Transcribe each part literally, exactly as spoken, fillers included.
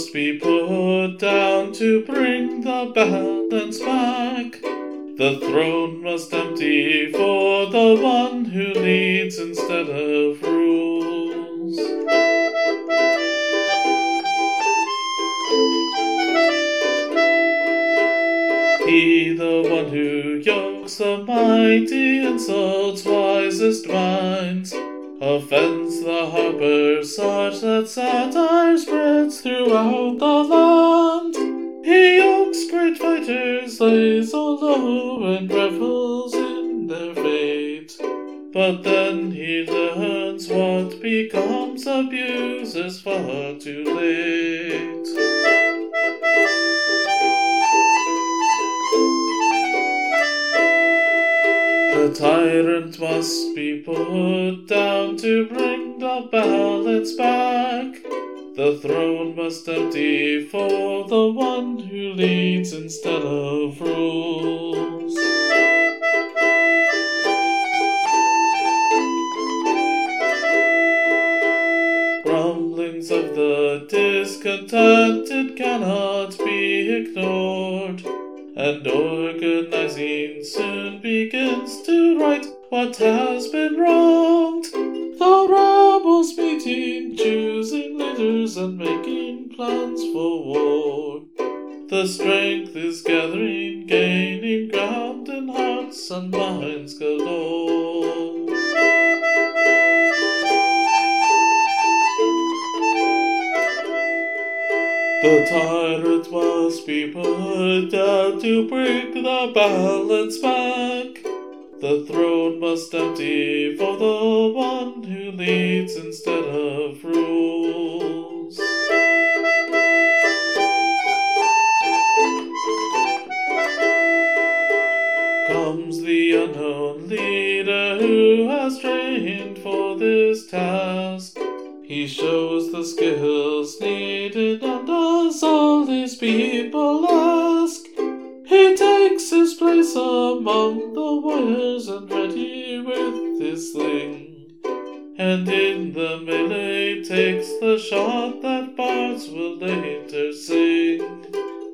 must be put down to bring the balance back. The throne must empty for the one who leads instead of rules. He, the one who yokes the mighty, insults wisest minds, offends the harpers such that satire spreads throughout the land. He yokes great fighters, lays all low, and revels in their fate. But then he learns what becomes abuse is far too late. The tyrant must be put down to bring the balance back. The throne must empty for the one who leads instead of rules. Grumblings of the discontented cannot be ignored, and organizing soon begins to right what has been wronged. The rebels meeting, choosing leaders and making plans for war. The strength is gathering, gaining ground in hearts and minds galore. The tyrant must be put down to bring the balance back. The throne must empty for the one who leads instead of rules. Comes the unknown leader who has trained for this task. He shows the skills needed and does all his people ask. He takes his place among the warriors and ready with his sling, and in the melee takes the shot that bards will later sing.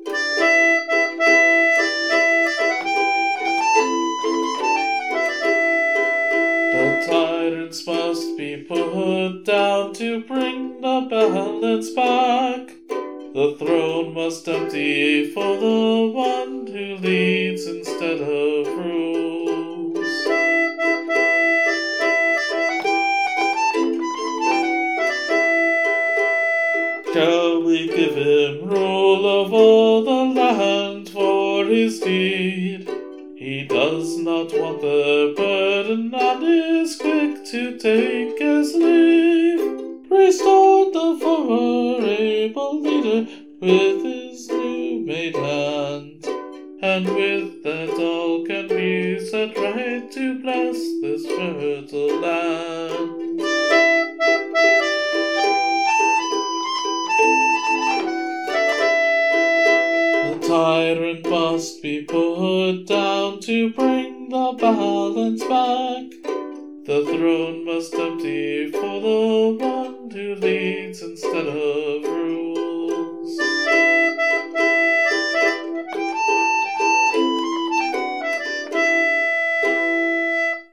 The tyrants must be put down to bring the balance back. The throne must empty for the one who leads instead of rules. Shall we give him rule of all the land for his deed? He does not want the burden and is quick to take his leave. Restored the former able leader with his new made hand, and with that all can be set right to bless this fertile land. The tyrant must be put down to bring the balance back. The throne must empty for the one who leads instead of rules.